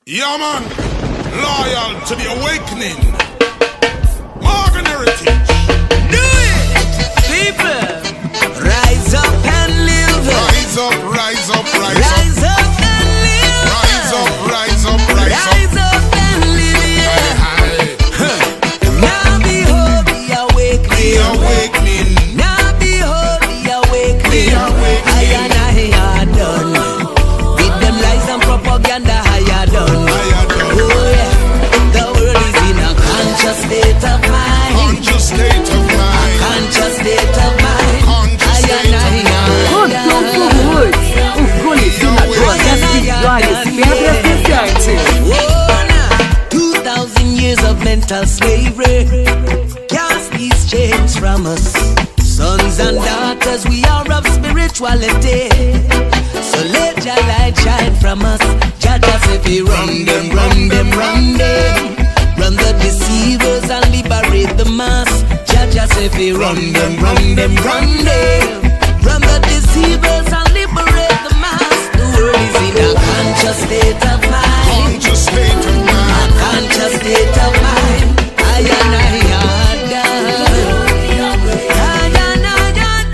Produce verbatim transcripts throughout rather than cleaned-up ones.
Yeah, man. Loyal to the awakening. Morgan Heritage. Do it, people. Rise up and live. Rise up, rise up, rise, rise up. up and live. Rise up, rise up, rise, rise up. up and live. Yeah. Aye, aye. Now behold the awakening. The awakening. Now behold the awakening. The awakening. I and I are done. With them lies and propaganda, I are done. I are done. Oh yeah, the world is in a conscious state of mind. Conscious state of mind. Conscious state of mind. Conscious I and I are done. O colecionador das melhores pedras desertas. Oh, nah. Two thousand years of mental slavery. Cast these chains from us. Sons and daughters, we are of spirituality. So let your light shine from us. Judge us if we run them, run them, run them. Run the deceivers and liberate the mass. Judge us if we run them, run them, run them. Run the deceivers and liberate the mass. The world is in a conscious state of mind. Conscious state of A mind. conscious state of mind. I and I are done. I and I are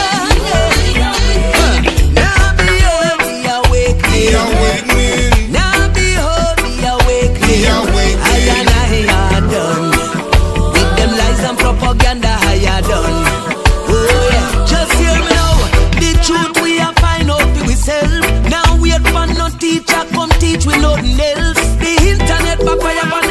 done. Now behold the The awakening. awakening. Now behold the awakening. The awakening. I and I are done. With them lies and propaganda, I are done. Oh yeah, just hear me now. The truth we are find out for ourselves. Now wait for no teacher come teach we nothing else. The internet backfire.